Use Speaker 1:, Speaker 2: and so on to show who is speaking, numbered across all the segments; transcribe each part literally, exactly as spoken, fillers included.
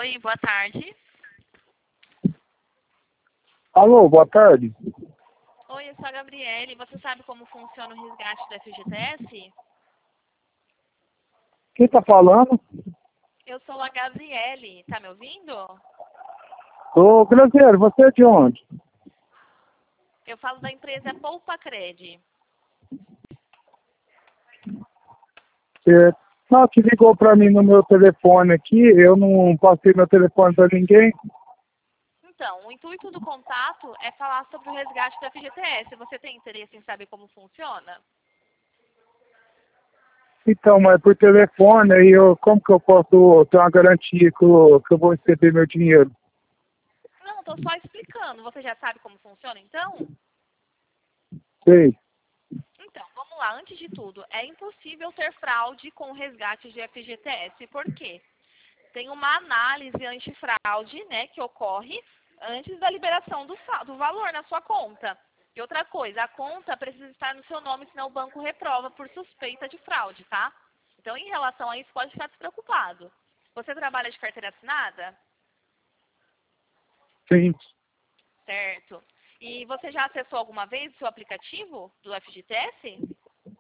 Speaker 1: Oi, boa tarde.
Speaker 2: Alô, boa tarde.
Speaker 1: Oi, eu sou a Gabriele. Você sabe como funciona o resgate do F G T S?
Speaker 2: Quem tá falando?
Speaker 1: Eu sou a Gabriele. Tá me ouvindo?
Speaker 2: Ô, Graziele, você é de onde?
Speaker 1: Eu falo da empresa Poupa Cred.
Speaker 2: Você não, que ligou pra mim no meu telefone aqui, eu não passei meu telefone pra ninguém.
Speaker 1: Então, o intuito do contato é falar sobre o resgate do F G T S. Você tem interesse em saber como funciona?
Speaker 2: Então, mas por telefone, aí eu, como que eu posso ter uma garantia que eu, que eu vou receber meu dinheiro?
Speaker 1: Não, estou só explicando. Você já sabe como funciona, então?
Speaker 2: Sei.
Speaker 1: Então, vamos lá. Antes de tudo, é impossível ter fraude com o resgate de F G T S. Por quê? Tem uma análise antifraude, né, que ocorre antes da liberação do, do valor na sua conta. E outra coisa, a conta precisa estar no seu nome, senão o banco reprova por suspeita de fraude, tá? Então, em relação a isso, pode ficar despreocupado. Você trabalha de carteira assinada?
Speaker 2: Sim.
Speaker 1: Certo. E você já acessou alguma vez o seu aplicativo do F G T S?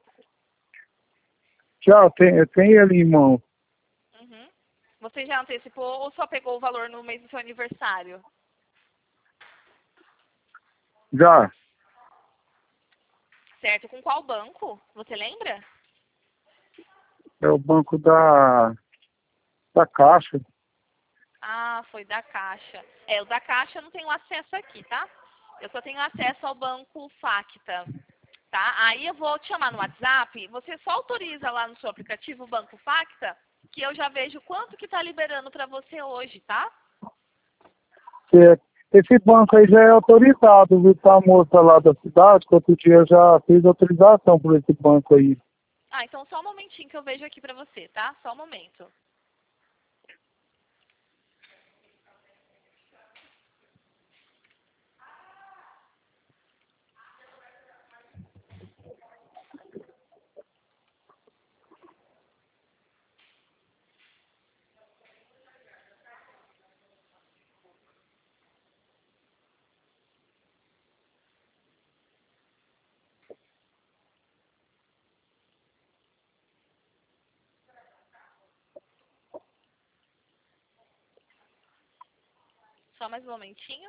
Speaker 2: Já, tem, tem ele em mão.
Speaker 1: Uhum. Você já antecipou ou só pegou o valor no mês do seu aniversário?
Speaker 2: Já.
Speaker 1: Certo. Com qual banco? Você lembra?
Speaker 2: É o banco da, da Caixa.
Speaker 1: Ah, foi da Caixa. É, o da Caixa eu não tenho acesso aqui, tá? Eu só tenho acesso ao banco Facta, tá? Aí eu vou te chamar no WhatsApp, você só autoriza lá no seu aplicativo o banco Facta, que eu já vejo quanto que tá liberando para você hoje, tá?
Speaker 2: É, esse banco aí já é autorizado, viu? Tá a moça lá da cidade, que outro dia já fez autorização por esse banco aí.
Speaker 1: Ah, então só um momentinho que eu vejo aqui pra você, tá? Só um momento. Só mais um momentinho.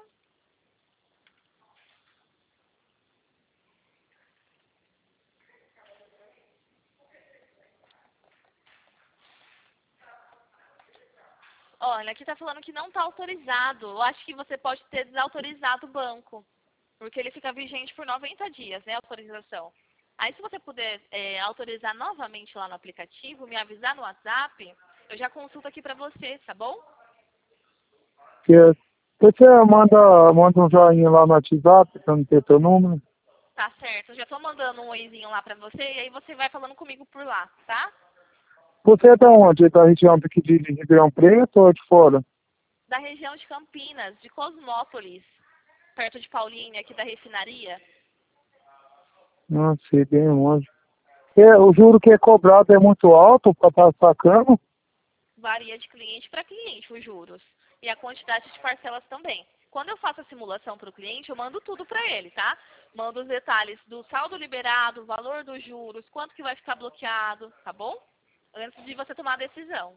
Speaker 1: Olha, aqui tá falando que não tá autorizado. Eu acho que você pode ter desautorizado o banco, porque ele fica vigente por noventa dias, né, a autorização. Aí, se você puder é, autorizar novamente lá no aplicativo, me avisar no WhatsApp, eu já consulto aqui pra você, tá bom?
Speaker 2: Que você manda, manda um joinha lá no WhatsApp, pra não ter teu número.
Speaker 1: Tá certo. Eu já tô mandando um oizinho lá pra você, e aí você vai falando comigo por lá, tá?
Speaker 2: Você é da onde? É da região aqui de Ribeirão Preto ou de fora?
Speaker 1: Da região de Campinas, de Cosmópolis, perto de Paulínia, aqui da refinaria.
Speaker 2: Não sei, bem longe. É, o juro que é cobrado é muito alto para estar sacando.
Speaker 1: Varia de cliente para cliente os juros. E a quantidade de parcelas também. Quando eu faço a simulação para o cliente, eu mando tudo para ele, tá? Mando os detalhes do saldo liberado, o valor dos juros, quanto que vai ficar bloqueado, tá bom? Antes de você tomar a decisão.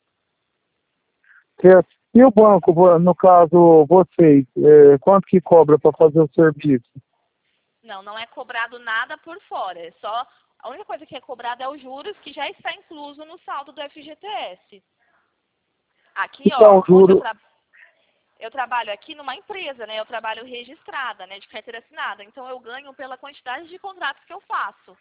Speaker 2: É, e o banco, vo- no caso, vocês, é, quanto que cobra para fazer o serviço?
Speaker 1: Não, não é cobrado nada por fora. É só a única coisa que é cobrada é os juros, que já está incluso no saldo do F G T S. Aqui,
Speaker 2: Então,
Speaker 1: ó,
Speaker 2: o
Speaker 1: onde eu
Speaker 2: juro,
Speaker 1: trabalho. Eu trabalho aqui numa empresa, né? Eu trabalho registrada, né? De carteira assinada. Então, eu ganho pela quantidade de contratos que eu faço.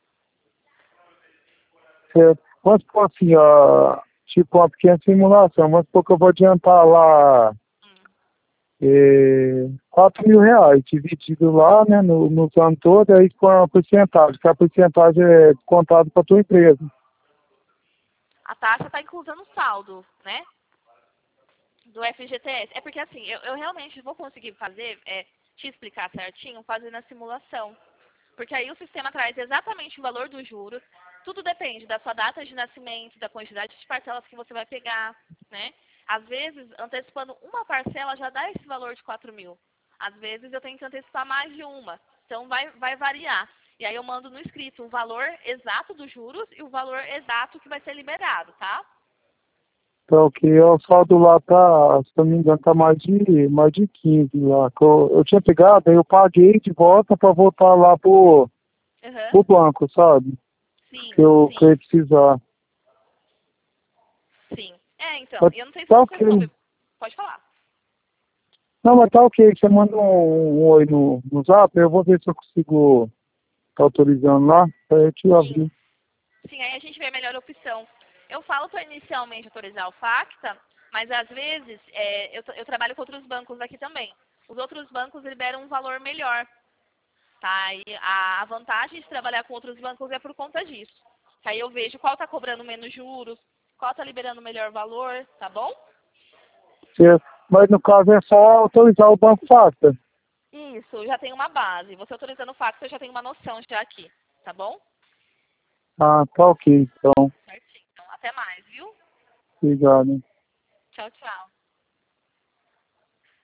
Speaker 2: é, vamos supor assim, ó, tipo uma pequena simulação, vamos supor que eu vou adiantar lá
Speaker 1: Hum.
Speaker 2: é, quatro mil reais, dividido lá, né, no, no ano todo, aí com a porcentagem, que a porcentagem é descontada para a tua empresa.
Speaker 1: A taxa está inclusa no saldo, né? Do F G T S. É porque, assim, eu, eu realmente vou conseguir fazer, é, te explicar certinho, fazendo a simulação. Porque aí o sistema traz exatamente o valor dos juros. Tudo depende da sua data de nascimento, da quantidade de parcelas que você vai pegar, né? Às vezes, antecipando uma parcela já dá esse valor de quatro mil. Às vezes, eu tenho que antecipar mais de uma. Então, vai, vai variar. E aí, eu mando no escrito o valor exato dos juros e o valor exato que vai ser liberado, tá?
Speaker 2: Tá ok. O saldo lá tá, se não me engano, tá mais de, mais de quinze lá. Que Eu, eu tinha pegado, aí eu paguei de volta para voltar lá pro,
Speaker 1: Uhum.
Speaker 2: pro banco, sabe?
Speaker 1: Sim,
Speaker 2: Que eu, que eu ia
Speaker 1: sim,
Speaker 2: precisar.
Speaker 1: sim. É, então,
Speaker 2: Mas
Speaker 1: e eu não sei se
Speaker 2: tá
Speaker 1: você
Speaker 2: ok.
Speaker 1: soube. Pode falar.
Speaker 2: Não, mas tá ok. Você manda um, um oi no, no zap, eu vou ver se eu consigo tá autorizando lá. Aí eu te
Speaker 1: Sim,
Speaker 2: aviso.
Speaker 1: sim, aí a gente vê a melhor opção. Eu falo para inicialmente autorizar o FACTA, mas às vezes é, eu, eu trabalho com outros bancos aqui também. Os outros bancos liberam um valor melhor, tá? E a, a vantagem de trabalhar com outros bancos é por conta disso. Aí eu vejo qual está cobrando menos juros, qual está liberando melhor valor, tá bom?
Speaker 2: Certo. Mas no caso é só autorizar o banco Facta.
Speaker 1: Isso, já tem uma base. Você autorizando o FACTA, eu já tenho uma noção já aqui, tá bom?
Speaker 2: Ah, tá ok, então.
Speaker 1: Certinho. Então, até mais, viu?
Speaker 2: Obrigado.
Speaker 1: Tchau, tchau.